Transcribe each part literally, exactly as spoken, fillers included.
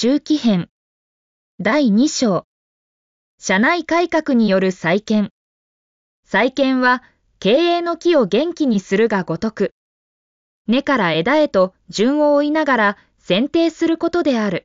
周期編だいに章社内改革による再建。再建は経営の木を元気にするがごとく、根から枝へと順を追いながら剪定することである。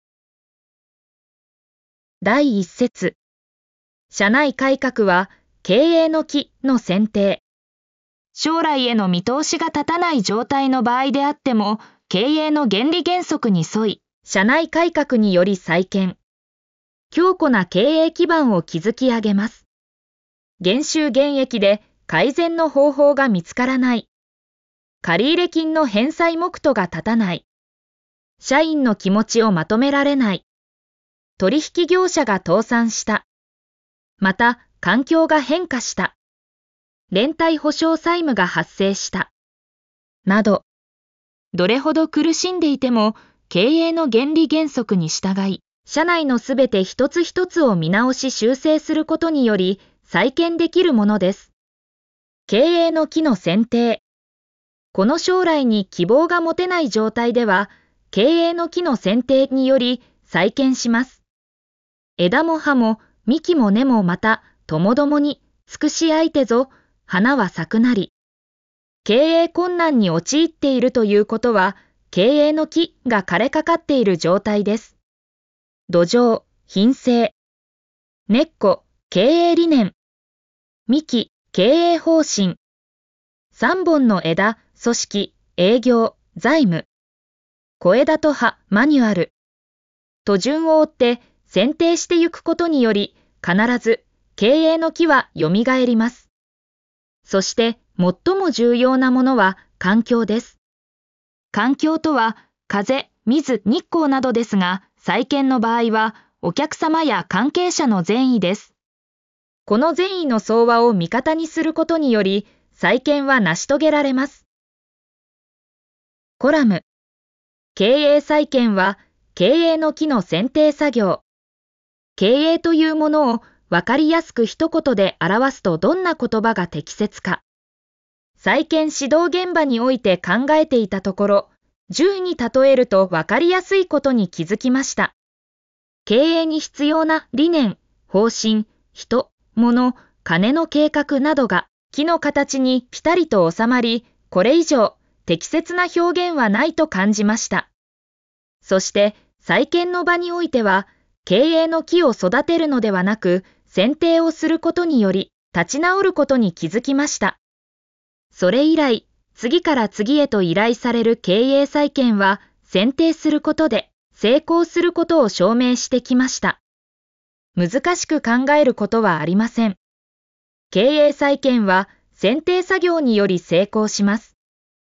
だいいち節社内改革は経営の木の剪定。将来への見通しが立たない状態の場合であっても、経営の原理原則に沿い、社内改革により再建。強固な経営基盤を築き上げます。減収減益で改善の方法が見つからない。借入金の返済目途が立たない。社員の気持ちをまとめられない。取引業者が倒産した。また、環境が変化した。連帯保証債務が発生した。など、どれほど苦しんでいても、経営の原理原則に従い、社内のすべて一つ一つを見直し修正することにより、再建できるものです。経営の木の剪定。この将来に希望が持てない状態では、経営の木の剪定により再建します。枝も葉も幹も根もまた、ともどもに、尽くし相手ぞ、花は咲くなり。経営困難に陥っているということは、経営の木が枯れかかっている状態です。土壌、品性。根っこ、経営理念。幹、経営方針。三本の枝、組織、営業、財務。小枝と葉、マニュアル。と順を追って剪定してゆくことにより、必ず経営の木はよみがえります。そして最も重要なものは環境です。環境とは風、水、日光などですが、再建の場合はお客様や関係者の善意です。この善意の総和を味方にすることにより、再建は成し遂げられます。コラム。経営再建は経営の木の剪定作業。経営というものをわかりやすく一言で表すとどんな言葉が適切か。再建指導現場において考えていたところ、銃に例えるとわかりやすいことに気づきました。経営に必要な理念、方針、人、物、金の計画などが木の形にぴたりと収まり、これ以上適切な表現はないと感じました。そして再建の場においては、経営の木を育てるのではなく、剪定をすることにより立ち直ることに気づきました。それ以来、次から次へと依頼される経営再建は剪定することで成功することを証明してきました。難しく考えることはありません。経営再建は剪定作業により成功します。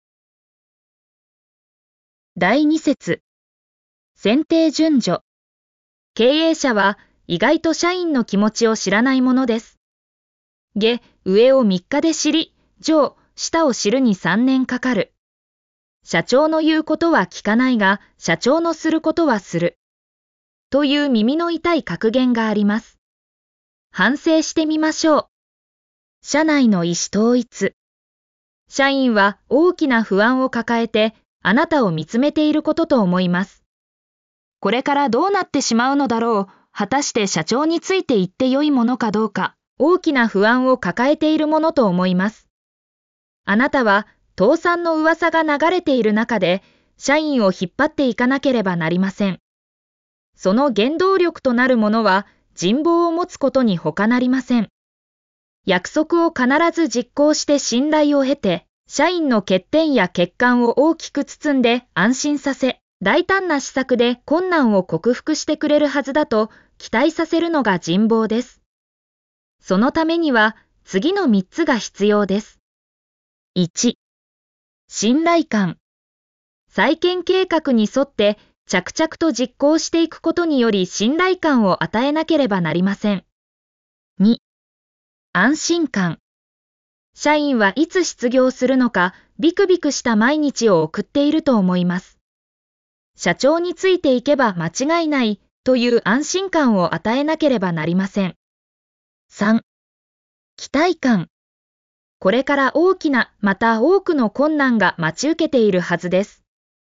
だいに節剪定順序。経営者は意外と社員の気持ちを知らないものです。下、上をみっかで知り、上、下を知るにさんねんかかる。社長の言うことは聞かないが、社長のすることはする。という耳の痛い格言があります。反省してみましょう。社内の意思統一。社員は大きな不安を抱えて、あなたを見つめていることと思います。これからどうなってしまうのだろう、果たして社長について言ってよいものかどうか、大きな不安を抱えているものと思います。あなたは倒産の噂が流れている中で、社員を引っ張っていかなければなりません。その原動力となるものは人望を持つことに他なりません。約束を必ず実行して信頼を得て、社員の欠点や欠陥を大きく包んで安心させ、大胆な施策で困難を克服してくれるはずだと期待させるのが人望です。そのためには次のみっつが必要です。いち、信頼感。再建計画に沿って着々と実行していくことにより信頼感を与えなければなりません。に、安心感。社員はいつ失業するのかビクビクした毎日を送っていると思います。社長についていけば間違いないという安心感を与えなければなりません。さん、期待感。これから大きなまた多くの困難が待ち受けているはずです。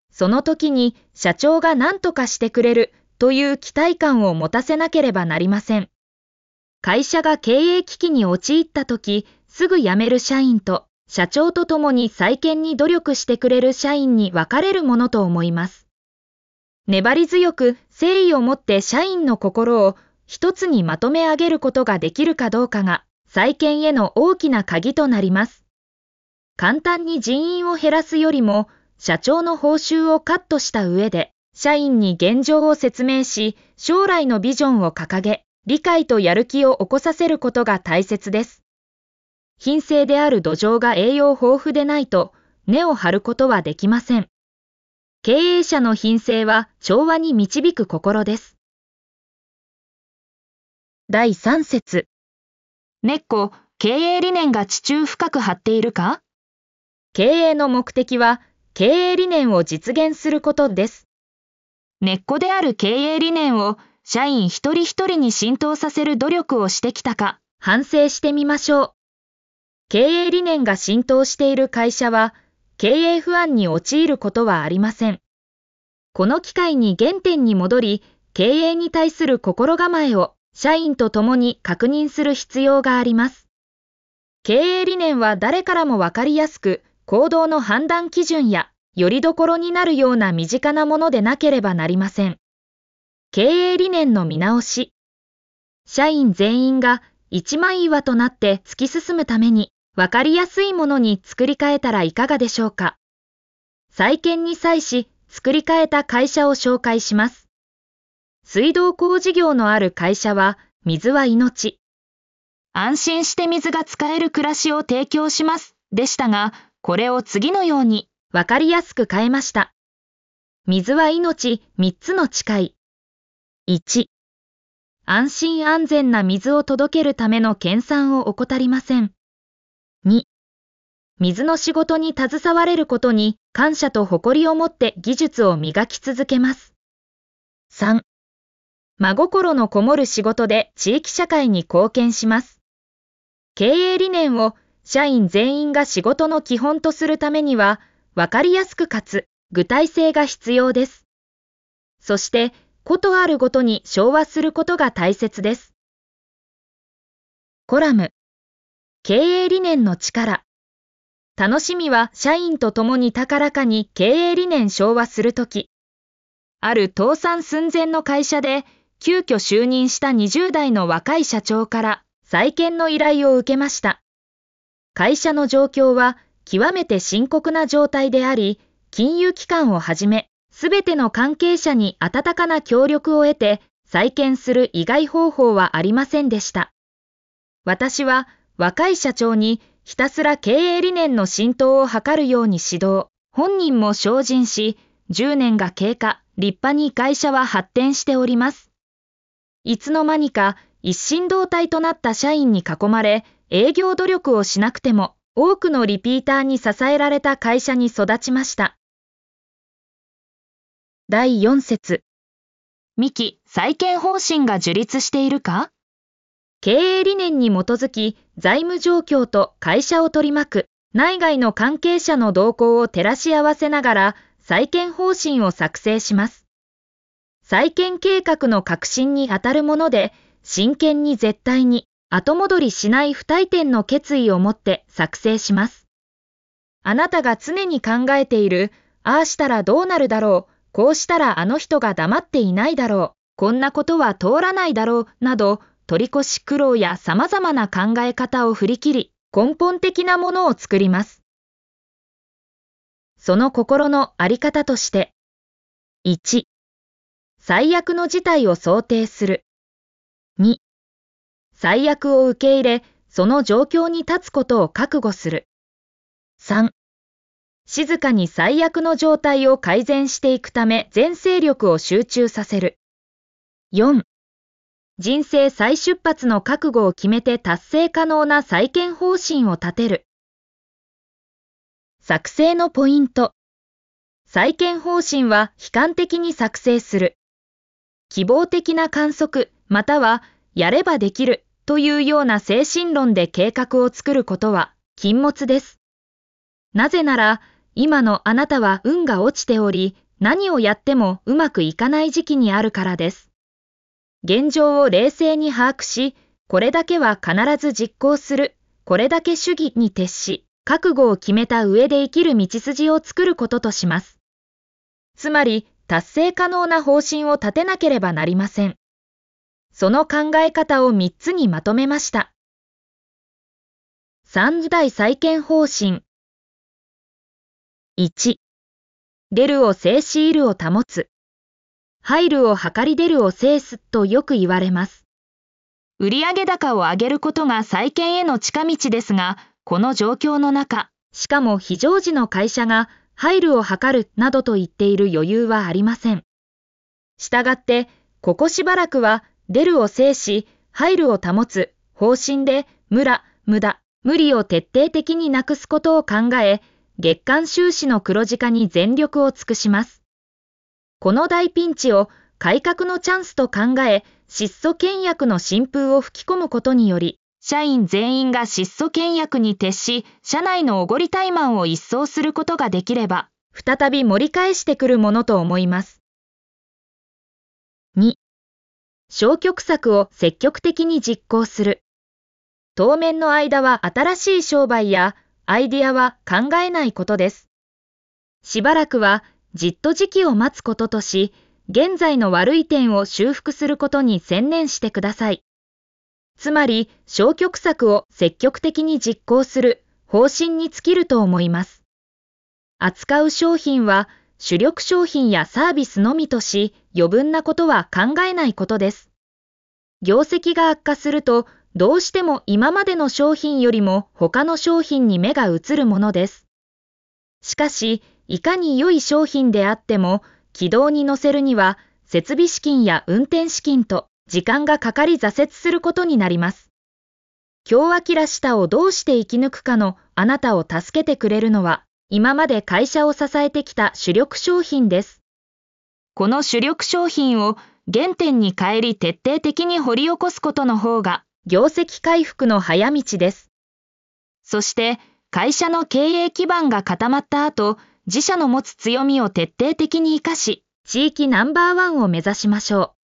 その時に社長が何とかしてくれるという期待感を持たせなければなりません。会社が経営危機に陥った時、すぐ辞める社員と、社長と共に再建に努力してくれる社員に分かれるものと思います。粘り強く誠意を持って社員の心を一つにまとめ上げることができるかどうかが、再建への大きな鍵となります。簡単に人員を減らすよりも、社長の報酬をカットした上で、社員に現状を説明し、将来のビジョンを掲げ、理解とやる気を起こさせることが大切です。品性である土壌が栄養豊富でないと、根を張ることはできません。経営者の品性は調和に導く心です。だいさん節。根っこ、経営理念が地中深く張っているか？経営の目的は、経営理念を実現することです。根っこである経営理念を、社員一人一人に浸透させる努力をしてきたか、反省してみましょう。経営理念が浸透している会社は、経営不安に陥ることはありません。この機会に原点に戻り、経営に対する心構えを、社員と共に確認する必要があります。経営理念は誰からもわかりやすく、行動の判断基準や、よりどころになるような身近なものでなければなりません。経営理念の見直し。社員全員が一枚岩となって突き進むために、わかりやすいものに作り変えたらいかがでしょうか。再建に際し、作り変えた会社を紹介します。水道工事業のある会社は、水は命。安心して水が使える暮らしを提供します。でしたが、これを次のように、わかりやすく変えました。水は命、みっつの誓い。いち、安心安全な水を届けるための研鑽を怠りません。に、水の仕事に携われることに感謝と誇りを持って技術を磨き続けます。さん、真心のこもる仕事で地域社会に貢献します。経営理念を社員全員が仕事の基本とするためには、わかりやすくかつ具体性が必要です。そして、ことあるごとに調和することが大切です。コラム。経営理念の力。楽しみは社員と共に高らかに経営理念調和するとき。ある倒産寸前の会社で、急遽就任したにじゅう代の若い社長から再建の依頼を受けました。会社の状況は極めて深刻な状態であり、金融機関をはじめ、すべての関係者に温かな協力を得て、再建する以外方法はありませんでした。私は若い社長にひたすら経営理念の浸透を図るように指導、本人も精進し、じゅうねんが経過、立派に会社は発展しております。いつの間にか一心同体となった社員に囲まれ、営業努力をしなくても多くのリピーターに支えられた会社に育ちました。だいよん節。三期再建方針が樹立しているか？経営理念に基づき財務状況と会社を取り巻く内外の関係者の動向を照らし合わせながら再建方針を作成します。再建計画の革新にあたるもので、真剣に絶対に後戻りしない不退転の決意を持って作成します。あなたが常に考えている、ああしたらどうなるだろう、こうしたらあの人が黙っていないだろう、こんなことは通らないだろう、など、取り越し苦労や様々な考え方を振り切り、根本的なものを作ります。その心のあり方として、いち、最悪の事態を想定する。に、最悪を受け入れ、その状況に立つことを覚悟する。さん、静かに最悪の状態を改善していくため全精力を集中させる。よん、人生再出発の覚悟を決めて達成可能な再建方針を立てる。作成のポイント。再建方針は悲観的に作成する。希望的な観測、またはやればできるというような精神論で計画を作ることは禁物です。なぜなら、 今のあなたは運が落ちており、何をやってもうまくいかない時期にあるからです。現状を冷静に把握し、これだけは必ず実行する、これだけ主義に徹し、覚悟を決めた上で生きる道筋を作ることとします。つまり、達成可能な方針を立てなければなりません。その考え方をみっつにまとめました。三大再建方針。いち、出るを制し入るを保つ。入るを計り出るを制すとよく言われます。売上高を上げることが再建への近道ですが、この状況の中、しかも非常時の会社が入るを図るなどと言っている余裕はありません。したがって、ここしばらくは出るを制し、入るを保つ方針で、無駄、無駄、無理を徹底的になくすことを考え、月間収支の黒字化に全力を尽くします。この大ピンチを改革のチャンスと考え、質素倹約の新風を吹き込むことにより、社員全員が質素倹約に徹し、社内のおごり怠慢を一掃することができれば、再び盛り返してくるものと思います。に、消極策を積極的に実行する。当面の間は新しい商売やアイディアは考えないことです。しばらくはじっと時期を待つこととし、現在の悪い点を修復することに専念してください。つまり、消極策を積極的に実行する方針に尽きると思います。扱う商品は主力商品やサービスのみとし、余分なことは考えないことです。業績が悪化すると、どうしても今までの商品よりも他の商品に目が移るものです。しかし、いかに良い商品であっても、軌道に乗せるには、設備資金や運転資金と時間がかかり挫折することになります。京明下をどうして生き抜くかのあなたを助けてくれるのは、今まで会社を支えてきた主力商品です。この主力商品を原点に返り徹底的に掘り起こすことの方が、業績回復の早道です。そして、会社の経営基盤が固まった後、自社の持つ強みを徹底的に生かし、地域ナンバーワンを目指しましょう。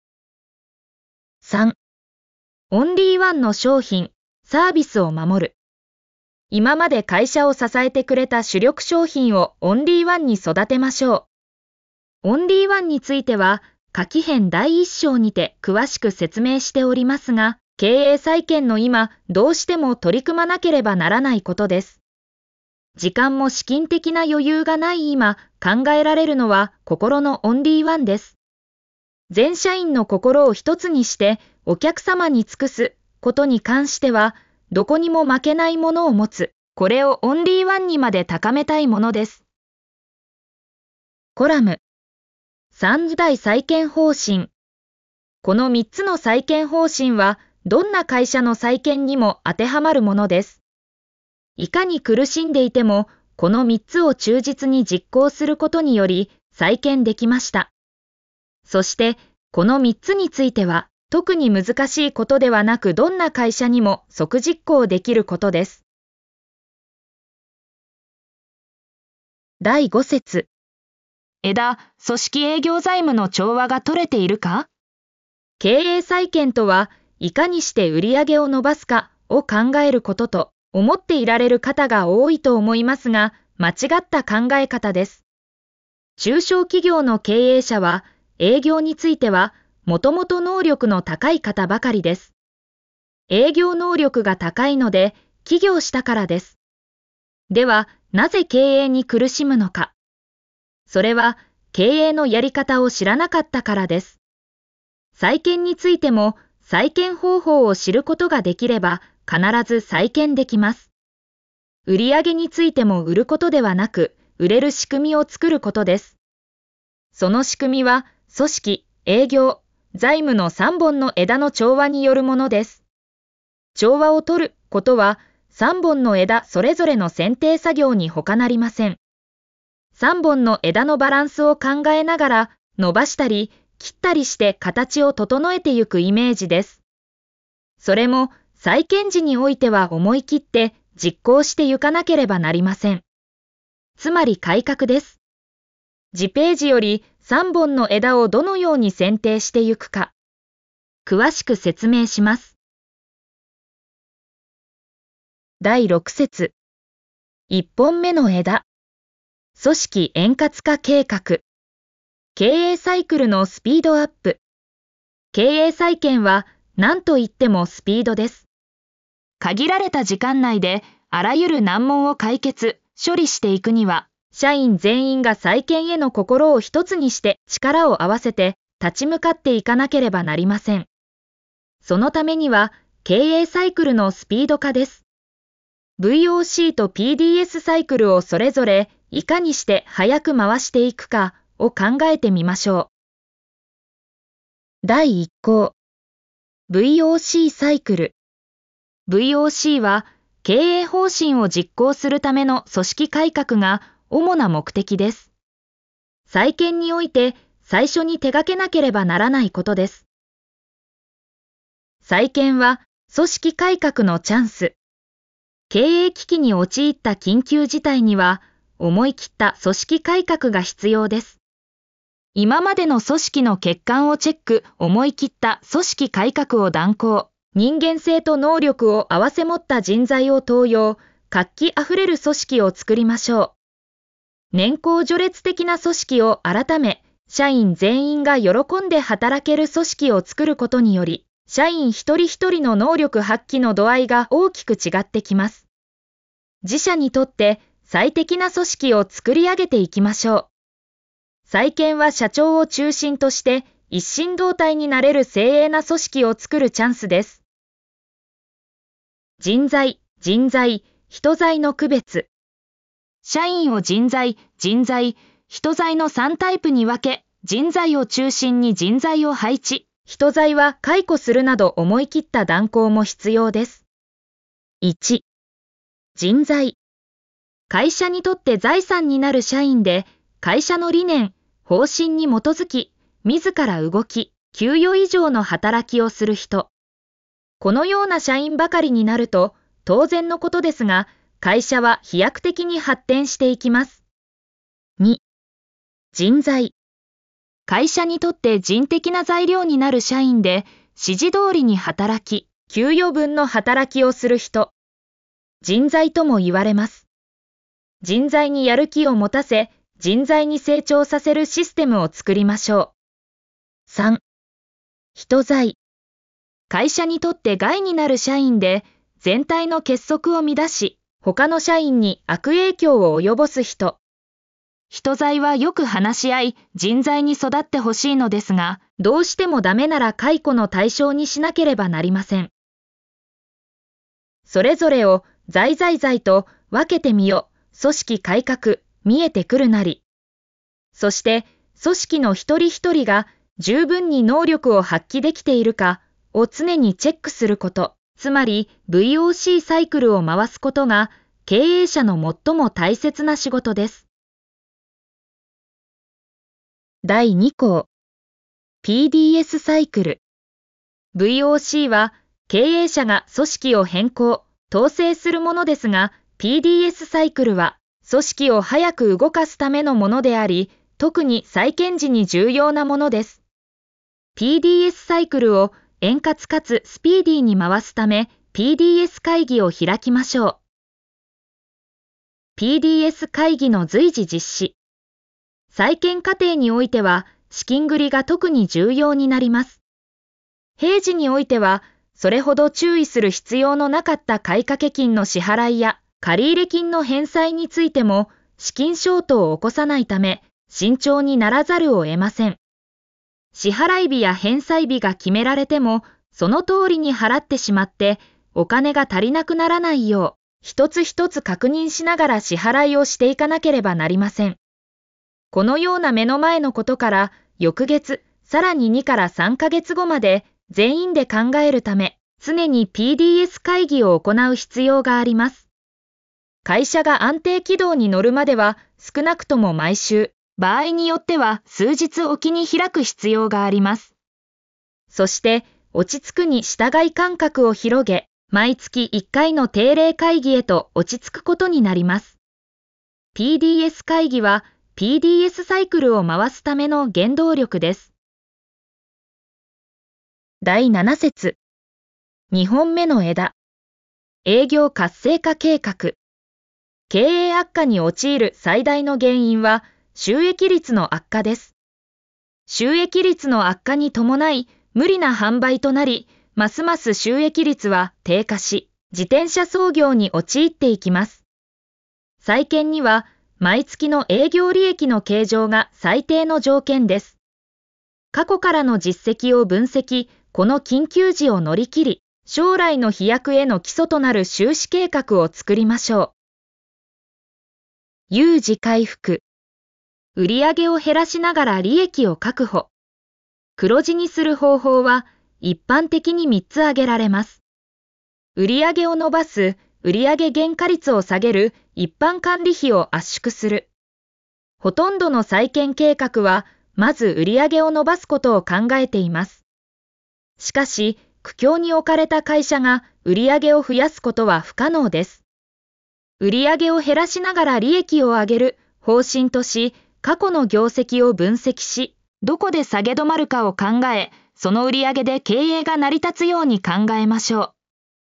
さん、オンリーワンの商品、サービスを守る。今まで会社を支えてくれた主力商品をオンリーワンに育てましょう。オンリーワンについては、下記編だいいっ章にて詳しく説明しておりますが、経営再建の今、どうしても取り組まなければならないことです。時間も資金的な余裕がない今、考えられるのは心のオンリーワンです。全社員の心を一つにしてお客様に尽くすことに関しては、どこにも負けないものを持つ、これをオンリーワンにまで高めたいものです。コラム。三大再建方針。このみっつの再建方針は、どんな会社の再建にも当てはまるものです。いかに苦しんでいても、このみっつを忠実に実行することにより、再建できました。そして、このみっつについては、特に難しいことではなく、どんな会社にも即実行できることです。だいご節。枝、組織営業財務の調和が取れているか？経営再建とは、いかにして売上を伸ばすかを考えることと思っていられる方が多いと思いますが、間違った考え方です。中小企業の経営者は、営業については、もともと能力の高い方ばかりです。営業能力が高いので、起業したからです。では、なぜ経営に苦しむのか。それは、経営のやり方を知らなかったからです。再建についても、再建方法を知ることができれば、必ず再建できます。売上についても売ることではなく、売れる仕組みを作ることです。その仕組みは、組織、営業、財務のさんぼんの枝の調和によるものです。調和を取ることは、さんぼんの枝それぞれの剪定作業に他なりません。さんぼんの枝のバランスを考えながら、伸ばしたり、切ったりして形を整えてゆくイメージです。それも、再建時においては思い切って実行してゆかなければなりません。 つまり改革です。次ページよりさんぼんの枝をどのように剪定してゆくか、詳しく説明します。だいろく節。いっぽんめの枝。組織円滑化計画。経営サイクルのスピードアップ。経営再建は何と言ってもスピードです。限られた時間内であらゆる難問を解決、処理していくには、社員全員が再建への心を一つにして力を合わせて立ち向かっていかなければなりません。そのためには経営サイクルのスピード化です。ブイオーシー と ピーディーエス サイクルをそれぞれいかにして早く回していくかを考えてみましょう。だいいっ項 ブイオーシー サイクル。ブイオーシー は経営方針を実行するための組織改革が主な目的です。再建において最初に手掛けなければならないことです。再建は組織改革のチャンス。経営危機に陥った緊急事態には思い切った組織改革が必要です。今までの組織の欠陥をチェック、思い切った組織改革を断行、人間性と能力を併せ持った人材を登用、活気あふれる組織を作りましょう。年功序列的な組織を改め、社員全員が喜んで働ける組織を作ることにより、社員一人一人の能力発揮の度合いが大きく違ってきます。自社にとって最適な組織を作り上げていきましょう。再建は社長を中心として一心同体になれる精鋭な組織を作るチャンスです。人材、人材、人材の区別。社員を人材、人材、人材のさんタイプに分け、人材を中心に人材を配置、人材は解雇するなど思い切った断行も必要です。いち、人材。会社にとって財産になる社員で、会社の理念、方針に基づき、自ら動き、給与以上の働きをする人。このような社員ばかりになると、当然のことですが、会社は飛躍的に発展していきます。に、人材。会社にとって人的な材料になる社員で、指示通りに働き、給与分の働きをする人。人材とも言われます。人材にやる気を持たせ、人材に成長させるシステムを作りましょう。さん、人材。会社にとって害になる社員で、全体の結束を乱し、他の社員に悪影響を及ぼす人。人材はよく話し合い、人材に育ってほしいのですが、どうしてもダメなら解雇の対象にしなければなりません。それぞれを、在在在と分けてみよ、組織改革、見えてくるなり。そして、組織の一人一人が十分に能力を発揮できているかを常にチェックすること。つまり ブイオーシー サイクルを回すことが経営者の最も大切な仕事です。だいに項 ピーディーエス サイクル。ブイオーシー は経営者が組織を変更、統制するものですが、ピーディーエス サイクルは組織を早く動かすためのものであり、特に再建時に重要なものです。ピーディーエス サイクルを円滑かつスピーディーに回すため ピーディーエス 会議を開きましょう。ピーディーエス 会議の随時実施。再建過程においては資金繰りが特に重要になります。平時においてはそれほど注意する必要のなかった買掛金の支払いや借入金の返済についても資金ショートを起こさないため慎重にならざるを得ません。支払い日や返済日が決められても、その通りに払ってしまって、お金が足りなくならないよう、一つ一つ確認しながら支払いをしていかなければなりません。このような目の前のことから、翌月、さらににからさんかげつごまで全員で考えるため、常に ピーディーエス 会議を行う必要があります。会社が安定軌道に乗るまでは、少なくとも毎週、場合によっては数日おきに開く必要があります。そして、落ち着くに従い間隔を広げ、毎月いっかいの定例会議へと落ち着くことになります。 ピーディーエス 会議は ピーディーエス サイクルを回すための原動力です。だいなな節。にほんめの枝。営業活性化計画。経営悪化に陥る最大の原因は収益率の悪化です。収益率の悪化に伴い無理な販売となり、ますます収益率は低下し、自転車操業に陥っていきます。再建には毎月の営業利益の計上が最低の条件です。過去からの実績を分析、この緊急時を乗り切り、将来の飛躍への基礎となる収支計画を作りましょう。有事回復。売上を減らしながら利益を確保。黒字にする方法は一般的にみっつ挙げられます。売上を伸ばす、売上原価率を下げる、一般管理費を圧縮する。ほとんどの再建計画は、まず売上を伸ばすことを考えています。しかし、苦境に置かれた会社が売上を増やすことは不可能です。売上を減らしながら利益を上げる方針とし、過去の業績を分析し、どこで下げ止まるかを考え、その売上で経営が成り立つように考えましょう。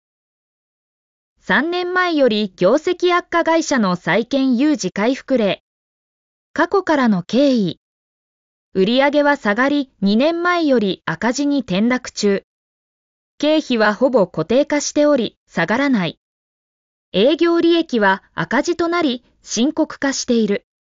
さんねんまえより業績悪化会社の再建有事回復例。過去からの経緯。売上は下がりにねんまえより赤字に転落中。経費はほぼ固定化しており下がらない。営業利益は赤字となり深刻化している。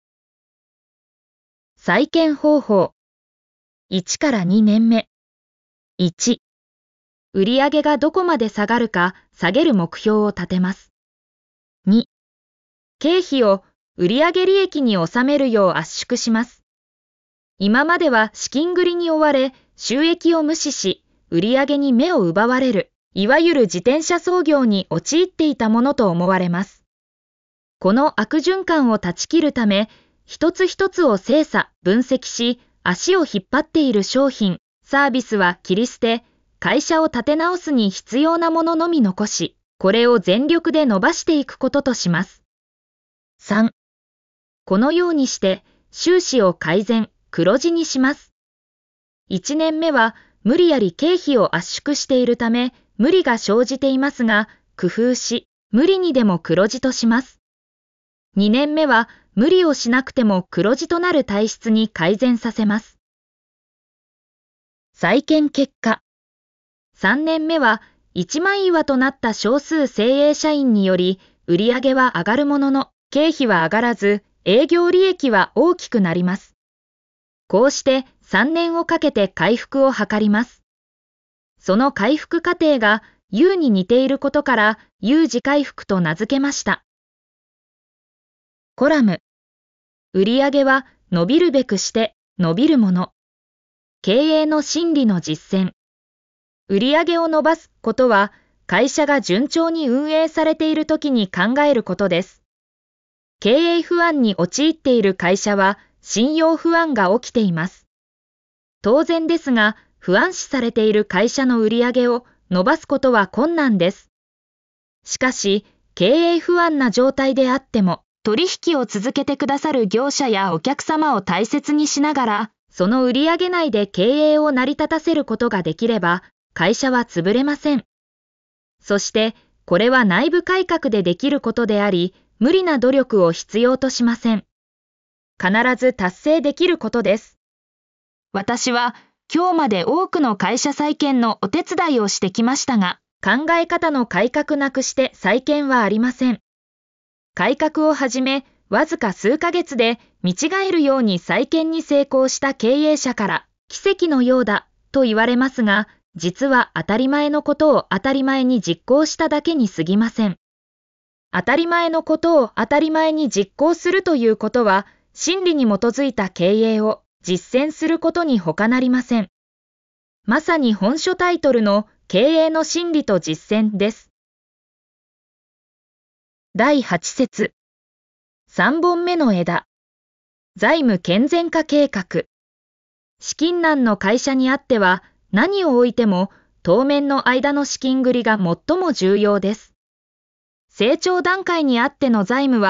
再建方法。いちからにねんめ。いち、売上がどこまで下がるか下げる目標を立てます。に、経費を売上利益に収めるよう圧縮します。今までは資金繰りに追われ、収益を無視し、売上に目を奪われる、いわゆる自転車操業に陥っていたものと思われます。この悪循環を断ち切るため、一つ一つを精査、分析し、足を引っ張っている商品、サービスは切り捨て、会社を立て直すに必要なもののみ残し、これを全力で伸ばしていくこととします。さん、このようにして、収支を改善、黒字にします。いちねんめは、無理やり経費を圧縮しているため、無理が生じていますが、工夫し、無理にでも黒字とします。にねんめは、無理をしなくても黒字となる体質に改善させます。再建結果。さんねんめは、一枚岩となった少数精鋭社員により、売上は上がるものの、経費は上がらず、営業利益は大きくなります。こうしてさんねんをかけて回復を図ります。その回復過程が U に似ていることから U 字回復と名付けました。コラム。売上は伸びるべくして伸びるもの。経営の真理の実践。売上を伸ばすことは会社が順調に運営されているときに考えることです。経営不安に陥っている会社は信用不安が起きています。当然ですが、不安視されている会社の売上を伸ばすことは困難です。しかし、経営不安な状態であっても、取引を続けてくださる業者やお客様を大切にしながら、その売上内で経営を成り立たせることができれば、会社は潰れません。そして、これは内部改革でできることであり、無理な努力を必要としません。必ず達成できることです。私は今日まで多くの会社再建のお手伝いをしてきましたが、考え方の改革なくして再建はありません。改革を始め、わずか数ヶ月で見違えるように再建に成功した経営者から奇跡のようだと言われますが、実は当たり前のことを当たり前に実行しただけに過ぎません。当たり前のことを当たり前に実行するということは、真理に基づいた経営を実践することに他なりません。まさに本書タイトルの経営の真理と実践です。だいはち節。さんぼんめの枝。財務健全化計画。資金難の会社にあっては何をおいても当面の間の資金繰りが最も重要です。成長段階にあっての財務は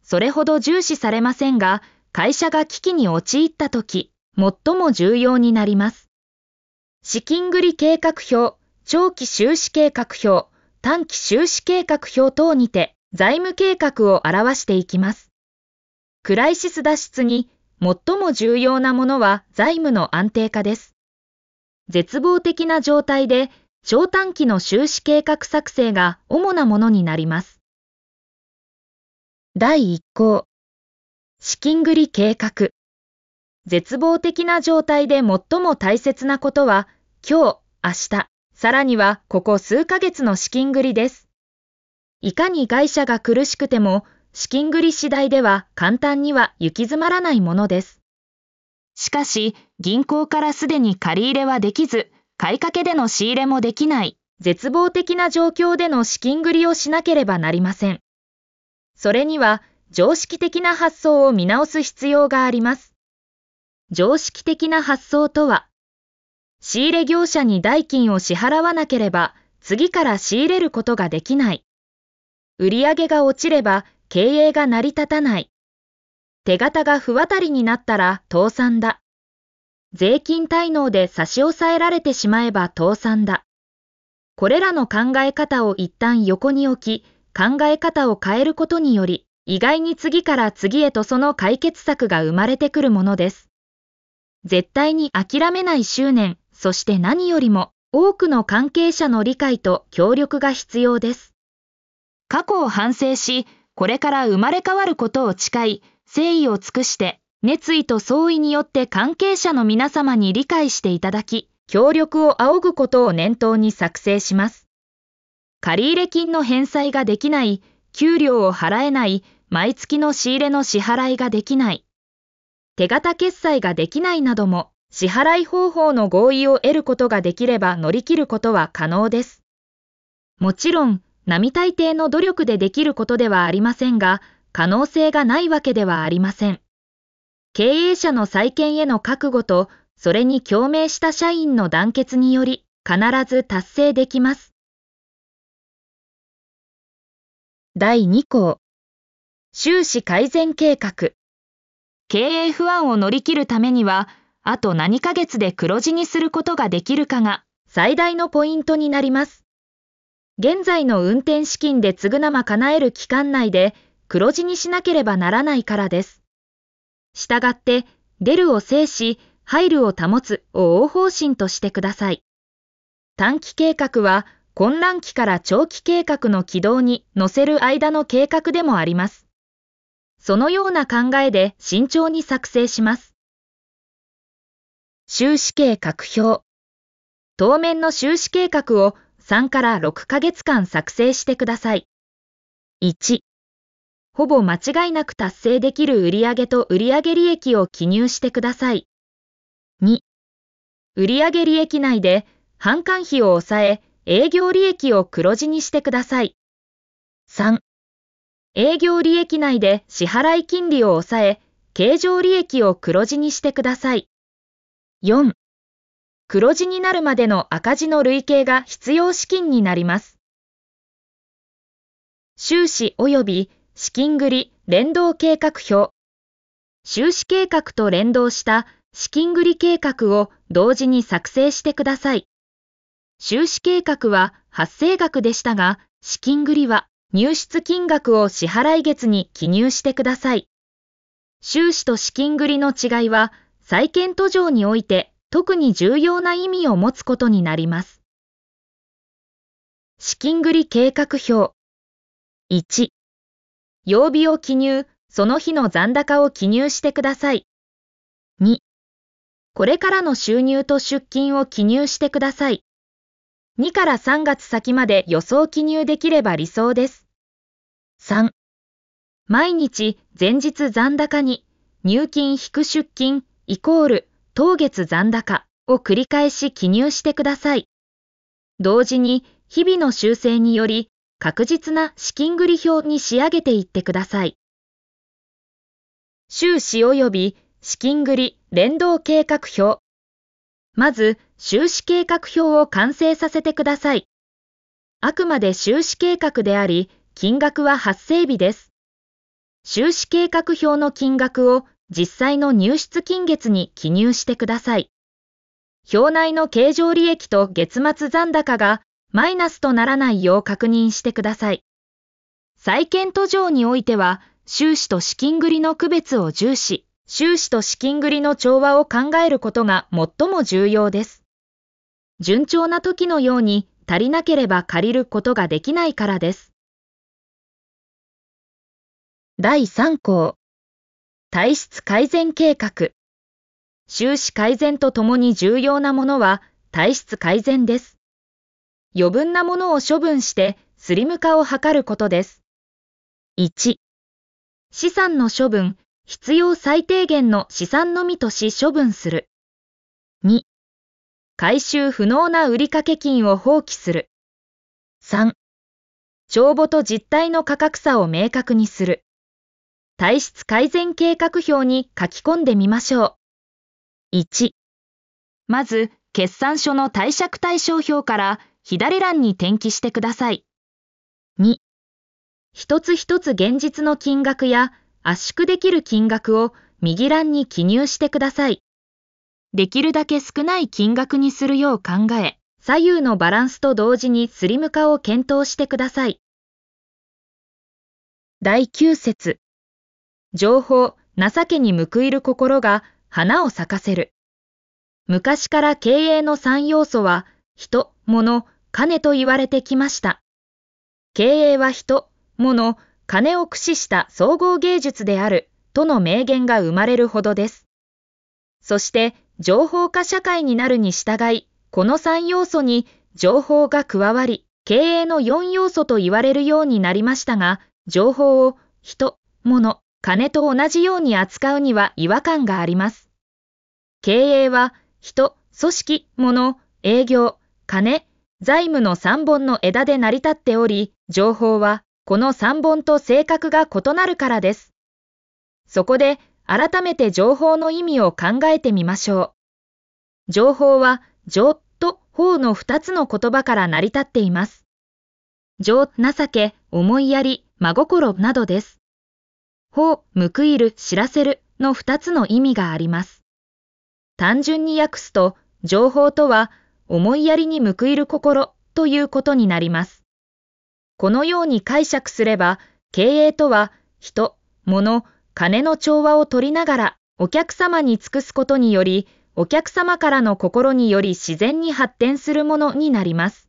それほど重視されませんが、会社が危機に陥ったとき、最も重要になります。資金繰り計画表、長期収支計画表、短期収支計画表等にて財務計画を表していきます。クライシス脱出に最も重要なものは財務の安定化です。絶望的な状態で長短期の収支計画作成が主なものになります。だいいっ項、資金繰り計画。絶望的な状態で最も大切なことは、今日、明日、さらにはここ数ヶ月の資金繰りです。いかに会社が苦しくても、資金繰り次第では簡単には行き詰まらないものです。しかし、銀行からすでに借り入れはできず、買いかけでの仕入れもできない、絶望的な状況での資金繰りをしなければなりません。それには、常識的な発想を見直す必要があります。常識的な発想とは、仕入れ業者に代金を支払わなければ、次から仕入れることができない。売上が落ちれば、経営が成り立たない。手形が不渡りになったら倒産だ。税金滞納で差し押さえられてしまえば倒産だ。これらの考え方を一旦横に置き、考え方を変えることにより、意外に次から次へとその解決策が生まれてくるものです。絶対に諦めない執念、そして何よりも多くの関係者の理解と協力が必要です。過去を反省し、これから生まれ変わることを誓い、誠意を尽くして、熱意と創意によって関係者の皆様に理解していただき、協力を仰ぐことを念頭に作成します。借入金の返済ができない、給料を払えない、毎月の仕入れの支払いができない、手形決済ができないなども、支払い方法の合意を得ることができれば乗り切ることは可能です。もちろん、並大抵の努力でできることではありませんが、可能性がないわけではありません。経営者の再建への覚悟と、それに共鳴した社員の団結により、必ず達成できます。だいに項、収支改善計画。経営不安を乗り切るためには、あと何ヶ月で黒字にすることができるかが最大のポイントになります。現在の運転資金で償ま叶える期間内で黒字にしなければならないからです。したがって、出るを制し、入るを保つを大方針としてください。短期計画は混乱期から長期計画の軌道に乗せる間の計画でもあります。そのような考えで慎重に作成します。収支計画表。当面の収支計画をさんからろっかげつかん作成してください。いち、ほぼ間違いなく達成できる売上と売上利益を記入してください。に、売上利益内で販管費を抑え、営業利益を黒字にしてください。さん、営業利益内で支払い金利を抑え、経常利益を黒字にしてください。よん、黒字になるまでの赤字の累計が必要資金になります。収支及び資金繰り連動計画表。収支計画と連動した資金繰り計画を同時に作成してください。収支計画は発生額でしたが、資金繰りは入出金額を支払い月に記入してください。収支と資金繰りの違いは、債権途上において特に重要な意味を持つことになります。資金繰り計画表。いち、曜日を記入、その日の残高を記入してください。に、これからの収入と出金を記入してください。にからさんがつ先まで予想記入できれば理想です。さん、毎日前日残高に入金引く出金イコール当月残高を繰り返し記入してください。同時に日々の修正により確実な資金繰り表に仕上げていってください。収支及び資金繰り連動計画表。まず、収支計画表を完成させてください。あくまで収支計画であり、金額は発生日です。 収支計画表の金額を実際の入出金月に記入してください。表内の経常利益と月末残高がマイナスとならないよう確認してください。債券途上においては、収支と資金繰りの区別を重視、収支と資金繰りの調和を考えることが最も重要です。順調な時のように足りなければ借りることができないからです。だいさん項。体質改善計画。収支改善とともに重要なものは体質改善です。余分なものを処分してスリム化を図ることです。いち、資産の処分、必要最低限の資産のみとし処分する。に、回収不能な売掛金を放棄する。さん、帳簿と実態の価格差を明確にする。体質改善計画表に書き込んでみましょう。いち、まず、決算書の貸借対照表から左欄に転記してください。に、一つ一つ現実の金額や圧縮できる金額を右欄に記入してください。できるだけ少ない金額にするよう考え、左右のバランスと同時にスリム化を検討してください。だいきゅう節。情報、情けに報いる心が花を咲かせる。昔から経営のさん要素は、人、物、金と言われてきました。経営は人、物、金を駆使した総合芸術である、との名言が生まれるほどです。そして、情報化社会になるに従い、このさん要素に情報が加わり、経営のよん要素と言われるようになりましたが、情報を人、物、金と同じように扱うには違和感があります。経営は人、組織、物、営業、金、財務のさんぼんの枝で成り立っており、情報はこのさんぼんと性格が異なるからです。そこで改めて情報の意味を考えてみましょう。情報は情と法のふたつの言葉から成り立っています。情、情け、思いやり、真心などです。法、報いる、知らせるのふたつの意味があります。単純に訳すと、情報とは思いやりに報いる心ということになります。このように解釈すれば、経営とは人、物、金の調和を取りながらお客様に尽くすことにより、お客様からの心により自然に発展するものになります。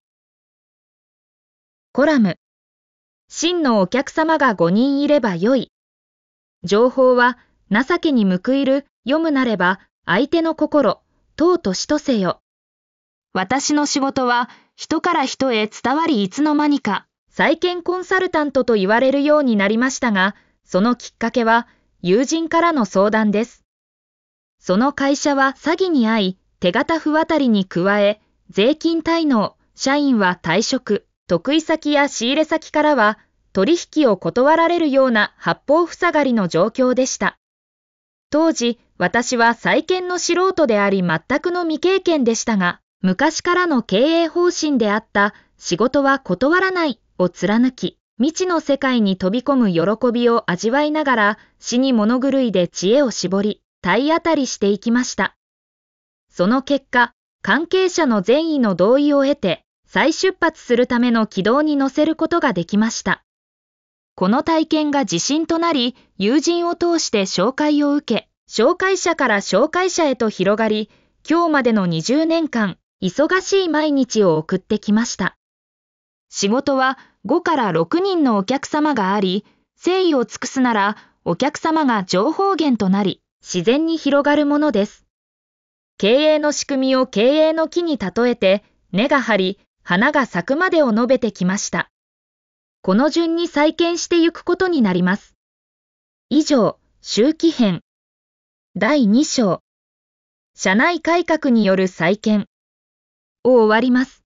コラム。真のお客様がごにんいればよい。情報は情けに報いる、読むなれば相手の心、尊としとせよ。私の仕事は人から人へ伝わりいつの間にか債券コンサルタントと言われるようになりましたが、そのきっかけは友人からの相談です。その会社は詐欺に遭い、手形不渡りに加え、税金滞納、社員は退職、得意先や仕入れ先からは取引を断られるような八方塞がりの状況でした。当時、私は債券の素人であり全くの未経験でしたが、昔からの経営方針であった仕事は断らないを貫き、未知の世界に飛び込む喜びを味わいながら、死に物狂いで知恵を絞り、体当たりしていきました。その結果、関係者の善意の同意を得て、再出発するための軌道に乗せることができました。この体験が自信となり、友人を通して紹介を受け、紹介者から紹介者へと広がり、今日までのにじゅうねんかん、忙しい毎日を送ってきました。仕事はごからろくにんのお客様があり、誠意を尽くすなら、お客様が情報源となり、自然に広がるものです。経営の仕組みを経営の木に例えて、根が張り、花が咲くまでを述べてきました。この順に再建してゆくことになります。以上、周期編。だいに章。社内改革による再建を終わります。